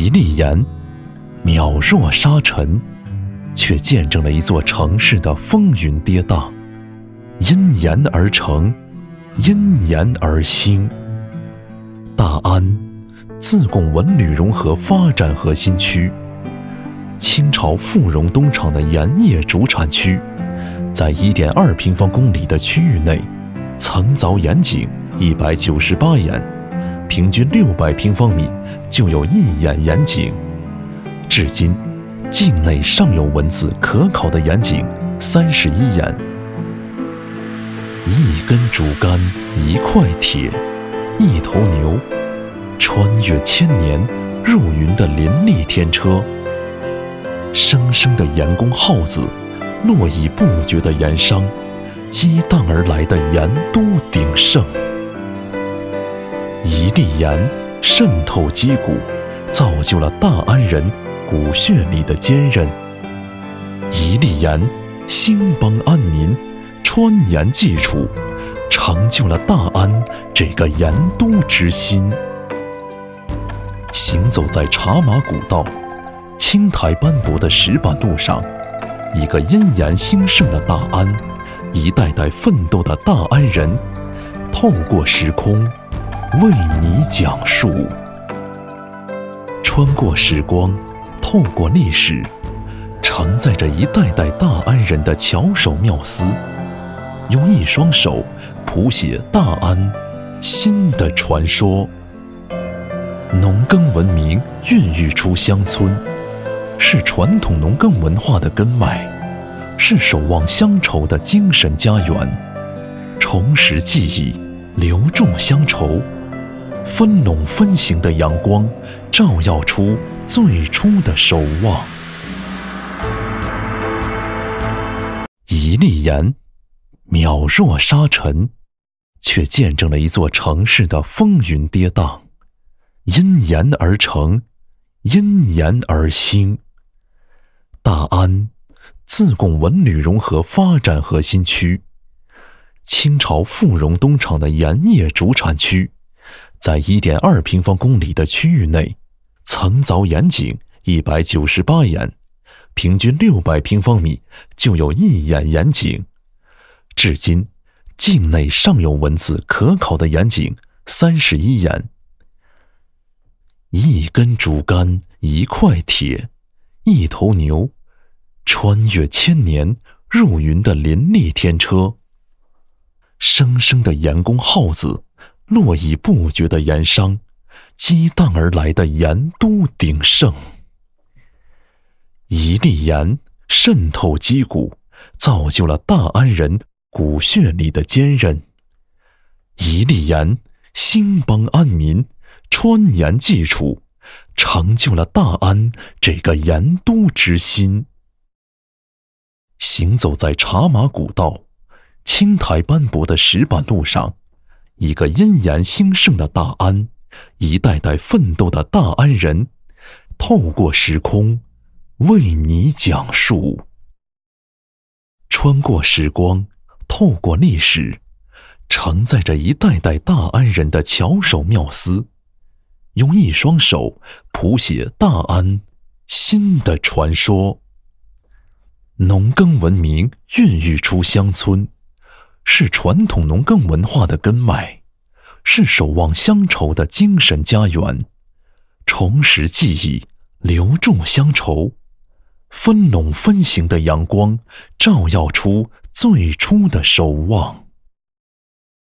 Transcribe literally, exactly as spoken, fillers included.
一粒盐，渺若沙尘，却见证了一座城市的风云跌宕。因盐而成，因盐而兴。大安，自贡文旅融合发展核心区，清朝富荣东厂的盐业主产区，在 一点二平方公里的区域内，层凿盐井一百九十八眼，平均六百平方米就有一眼盐井。至今，境内尚有文字可考的盐井三十一眼。一根竹竿，一块铁，一头牛，穿越千年，入云的林立天车。生生的盐工号子，络绎不绝的盐商，激荡而来的盐都鼎盛。一粒盐渗透肌骨，造就了大安人骨血里的坚韧。一粒盐兴邦安民，川盐济楚，成就了大安这个盐都之心。行走在茶马古道，青苔斑驳的石板路上，一个因盐兴盛的大安，一代代奋斗的大安人，透过时空为你讲述。穿过时光，透过历史，承载着一代代大安人的巧手妙思，用一双手谱写大安新的传说。农耕文明孕育出乡村，是传统农耕文化的根脉，是守望乡愁的精神家园。重拾记忆，留住乡愁，分拢分行的阳光，照耀出最初的守望。一粒盐，渺若沙尘，却见证了一座城市的风云跌宕。因盐而成，因盐而兴。大安，自贡文旅融合发展核心区，清朝富荣东厂的盐业主产区，在 一点二平方公里的区域内，层凿盐井一百九十八眼，平均六百平方米就有一眼盐井。至今，境内尚有文字可考的盐井三十一眼。一根竹竿，一块铁，一头牛，穿越千年，入云的林立天车。生生的盐工号子，络绎不绝的盐商，激荡而来的盐都鼎盛。一粒盐渗透肌骨，造就了大安人骨血里的坚韧。一粒盐兴邦安民，川盐济楚，成就了大安这个盐都之心。行走在茶马古道，青苔斑驳的石板路上，一个因盐兴盛的大安，一代代奋斗的大安人，透过时空为你讲述。穿过时光，透过历史，承载着一代代大安人的巧手妙思，用一双手谱写大安新的传说。农耕文明孕育出乡村，是传统农耕文化的根脉，是守望乡愁的精神家园。重拾记忆，留住乡愁，分拢分行的阳光，照耀出最初的守望。